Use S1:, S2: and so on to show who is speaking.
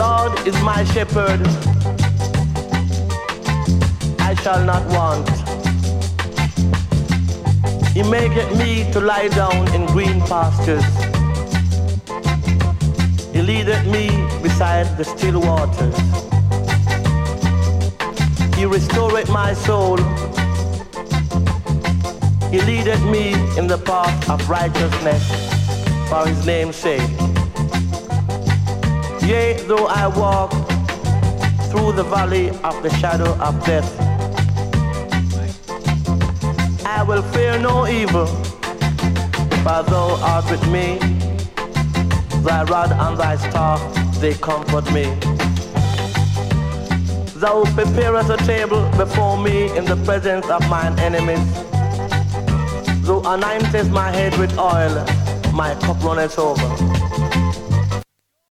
S1: Lord is my shepherd, I shall not want. He maketh me to lie down in green pastures. He leadeth me beside the still waters. He restoreth my soul. He leadeth me in the path of righteousness for his name's sake. Yea, though I walk through the valley of the shadow of death, I will fear no evil, for thou art with me. Thy rod and thy staff, they comfort me. Thou preparest a table before me in the presence of mine enemies. Thou anointest my head with oil, my cup runneth over.